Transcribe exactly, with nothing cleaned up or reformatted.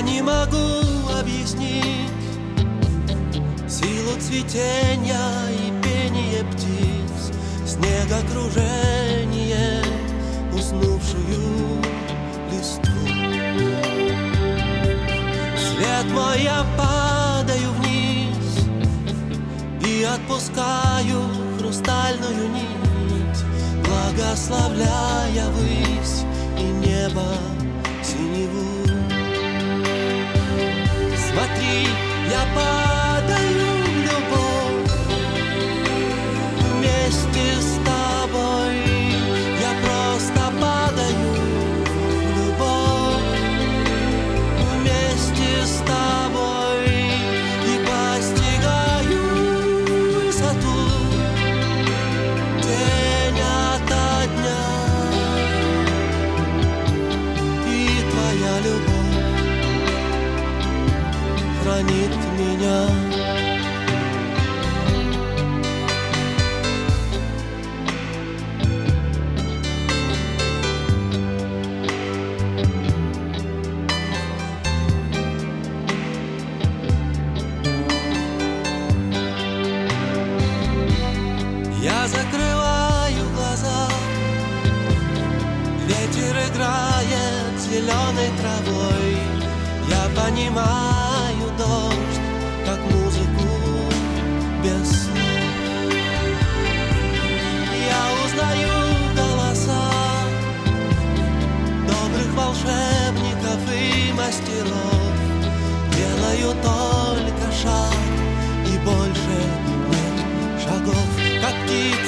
не могу объяснить силу цветения и пение птиц, снегокружение, уснувшую листву. Свет мой, я падаю вниз и отпускаю хрустальную нить, благословляя высь и небо синеву. Смотри, я падаю в любовь вместе с тобой. Я просто падаю в любовь вместе с тобой и постигаю высоту день ото дня. И твоя любовь хранит меня. Я закрываю глаза, ветер играет зеленой травой. Я понимаю дождь, как музыку без слов. Я узнаю голоса добрых волшебников и мастеров. Делаю только шаг, и больше нет шагов, как птица